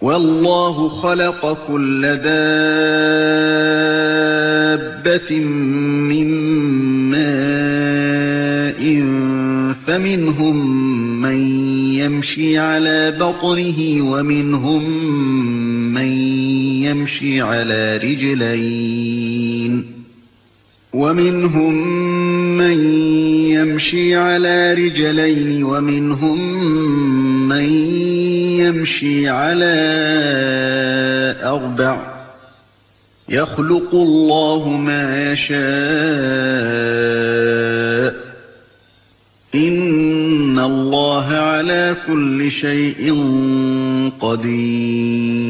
وَاللَّهُ خَلَقَ كُلَّ دَابَّةٍ مِّن مَّاءٍ فَمِنْهُم مَّن يَمْشِي عَلَىٰ بَطْنِهِ وَمِنْهُم مَّن يَمْشِي عَلَىٰ رِجْلَيْنِ وَمِنْهُم مَّن يَمْشِي عَلَىٰ أَرْبَعٍ ۚ يَخْلُقُ اللَّهُ مَا يَشَاءُ ۚ إِنَّ اللَّهَ عَلَىٰ كُلِّ شَيْءٍ قَدِيرٌ